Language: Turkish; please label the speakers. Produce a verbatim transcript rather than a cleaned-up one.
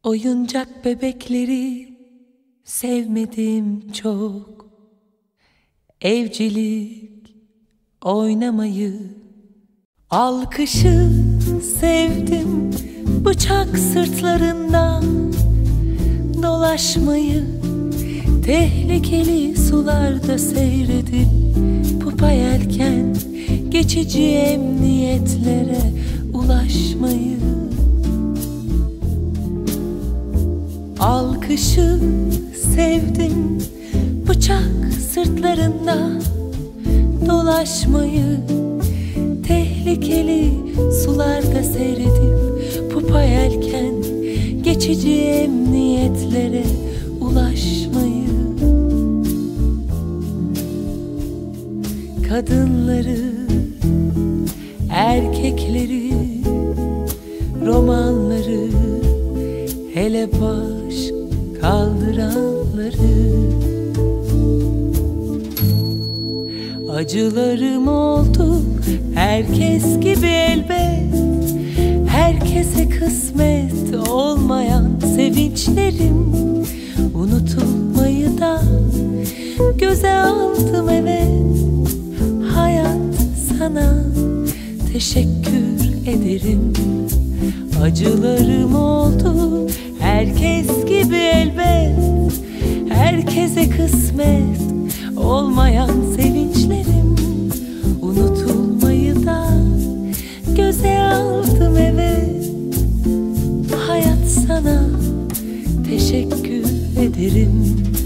Speaker 1: Oyuncak bebekleri sevmedim çok. Evcilik oynamayı, alkışı sevdim. Bıçak sırtlarından dolaşmayı, tehlikeli sularda seyredip pupa yelken geçici emniyetlere ulaşmayı. Alkışı sevdim, bıçak sırtlarında dolaşmayı, tehlikeli sularda seyredip pupa yelken geçici emniyetlere ulaşmayı. Kadınları, erkekleri, romanları, hele baş kaldıranları. Acılarım oldu herkes gibi elbet, herkese kısmet olmayan sevinçlerim. Unutulmayı da göze aldım, evet. Hayat, sana teşekkür ederim. Acılarım oldu herkes gibi elbet, herkese kısmet olmayan sevinçlerim. Unutulmayı da göze aldım, evet. Hayat, sana teşekkür ederim.